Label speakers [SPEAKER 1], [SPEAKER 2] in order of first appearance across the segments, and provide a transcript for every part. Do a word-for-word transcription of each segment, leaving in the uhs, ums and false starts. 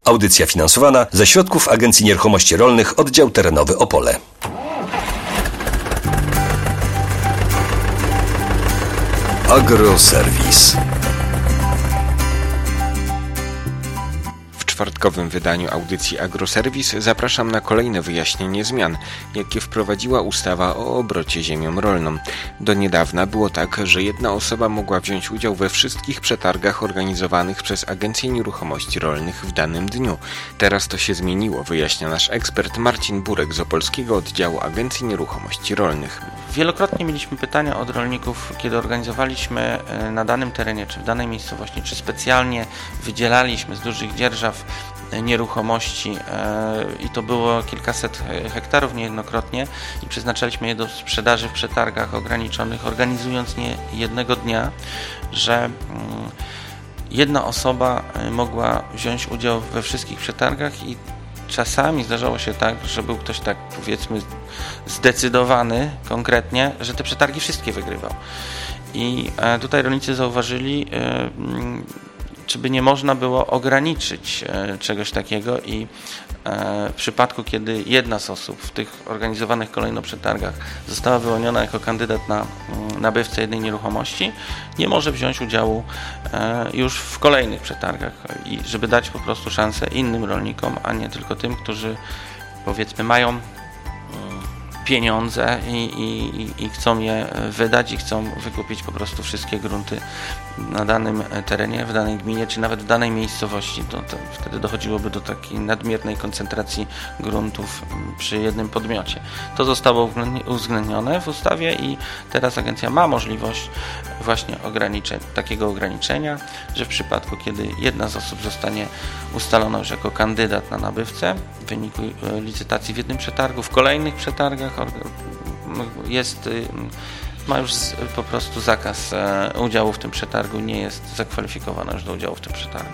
[SPEAKER 1] Audycja finansowana ze środków Agencji Nieruchomości Rolnych, oddział terenowy Opole. Agroserwis.
[SPEAKER 2] W czwartkowym wydaniu audycji Agroserwis zapraszam na kolejne wyjaśnienie zmian, jakie wprowadziła ustawa o obrocie ziemią rolną. Do niedawna było tak, że jedna osoba mogła wziąć udział we wszystkich przetargach organizowanych przez Agencję Nieruchomości Rolnych w danym dniu. Teraz to się zmieniło, wyjaśnia nasz ekspert Marcin Burek z opolskiego oddziału Agencji Nieruchomości Rolnych.
[SPEAKER 3] Wielokrotnie mieliśmy pytania od rolników, kiedy organizowaliśmy na danym terenie, czy w danej miejscowości, czy specjalnie wydzielaliśmy z dużych dzierżaw nieruchomości i to było kilkaset hektarów niejednokrotnie i przeznaczaliśmy je do sprzedaży w przetargach ograniczonych, organizując nie jednego dnia, że jedna osoba mogła wziąć udział we wszystkich przetargach i czasami zdarzało się tak, że był ktoś tak, powiedzmy, zdecydowany konkretnie, że te przetargi wszystkie wygrywał. I tutaj rolnicy zauważyli, czy by nie można było ograniczyć czegoś takiego i w przypadku, kiedy jedna z osób w tych organizowanych kolejno przetargach została wyłoniona jako kandydat na nabywcę jednej nieruchomości, nie może wziąć udziału już w kolejnych przetargach i żeby dać po prostu szansę innym rolnikom, a nie tylko tym, którzy, powiedzmy, mają pieniądze i, i, i chcą je wydać i chcą wykupić po prostu wszystkie grunty na danym terenie, w danej gminie, czy nawet w danej miejscowości. To, to wtedy dochodziłoby do takiej nadmiernej koncentracji gruntów przy jednym podmiocie. To zostało uwzględnione w ustawie i teraz agencja ma możliwość właśnie ograniczeń, takiego ograniczenia, że w przypadku, kiedy jedna z osób zostanie ustalona już jako kandydat na nabywcę w wyniku licytacji w jednym przetargu, w kolejnych przetargach jest, ma już po prostu zakaz udziału w tym przetargu, nie jest zakwalifikowana już do udziału w tym przetargu.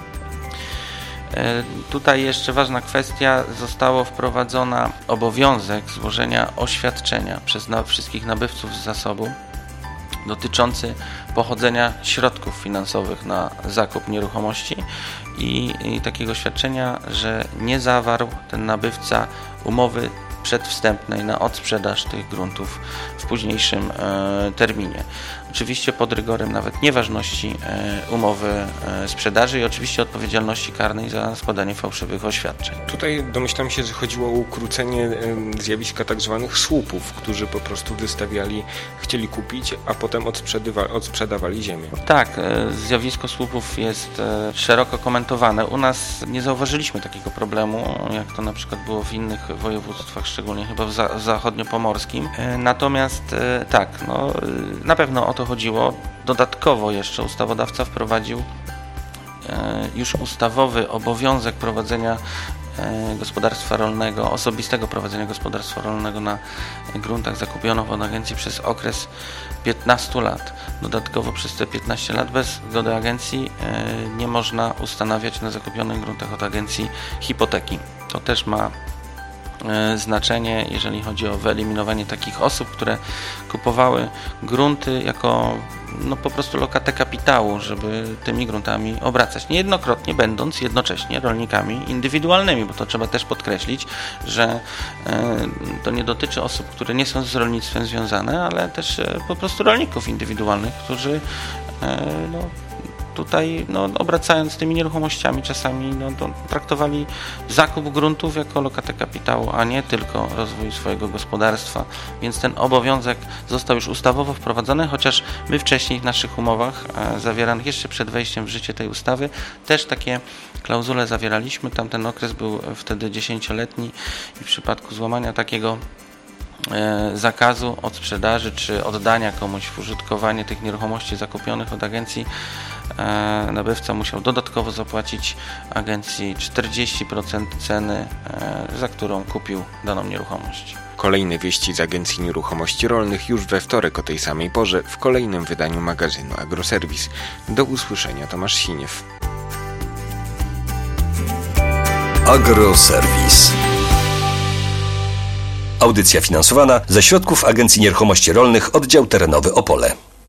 [SPEAKER 3] Tutaj jeszcze ważna kwestia, zostało wprowadzona obowiązek złożenia oświadczenia przez na, wszystkich nabywców z zasobu dotyczący pochodzenia środków finansowych na zakup nieruchomości i, i takiego świadczenia, że nie zawarł ten nabywca umowy przedwstępnej na odsprzedaż tych gruntów w późniejszym e, terminie. Oczywiście pod rygorem nawet nieważności e, umowy e, sprzedaży i oczywiście odpowiedzialności karnej za składanie fałszywych oświadczeń.
[SPEAKER 2] Tutaj domyślam się, że chodziło o ukrócenie e, zjawiska tak zwanych słupów, którzy po prostu wystawiali, chcieli kupić, a potem odsprzedawali ziemię.
[SPEAKER 3] Tak, e, zjawisko słupów jest e, szeroko komentowane. U nas nie zauważyliśmy takiego problemu, jak to na przykład było w innych województwach, szczególnie chyba w, za, w zachodniopomorskim. E, natomiast e, tak, no, e, na pewno o to chodziło. Dodatkowo jeszcze ustawodawca wprowadził e, już ustawowy obowiązek prowadzenia e, gospodarstwa rolnego, osobistego prowadzenia gospodarstwa rolnego na gruntach zakupionych od agencji przez okres piętnastu lat. Dodatkowo przez te piętnaście lat bez zgody agencji e, nie można ustanawiać na zakupionych gruntach od agencji hipoteki. To też ma znaczenie, jeżeli chodzi o wyeliminowanie takich osób, które kupowały grunty jako no, po prostu lokatę kapitału, żeby tymi gruntami obracać. Niejednokrotnie będąc jednocześnie rolnikami indywidualnymi, bo to trzeba też podkreślić, że e, to nie dotyczy osób, które nie są z rolnictwem związane, ale też e, po prostu rolników indywidualnych, którzy e, no, tutaj no, obracając tymi nieruchomościami czasami no, to traktowali zakup gruntów jako lokatę kapitału, a nie tylko rozwój swojego gospodarstwa. Więc ten obowiązek został już ustawowo wprowadzony, chociaż my wcześniej w naszych umowach e, zawieranych jeszcze przed wejściem w życie tej ustawy też takie klauzule zawieraliśmy. Tamten okres był wtedy dziesięcioletni i w przypadku złamania takiego zakazu od sprzedaży czy oddania komuś w użytkowanie tych nieruchomości zakupionych od agencji, nabywca musiał dodatkowo zapłacić agencji czterdzieści procent ceny, za którą kupił daną nieruchomość.
[SPEAKER 2] Kolejne wieści z Agencji Nieruchomości Rolnych już we wtorek o tej samej porze w kolejnym wydaniu magazynu Agroserwis. Do usłyszenia, Tomasz Siniew.
[SPEAKER 1] Agroserwis. Audycja finansowana ze środków Agencji Nieruchomości Rolnych, oddział terenowy Opole.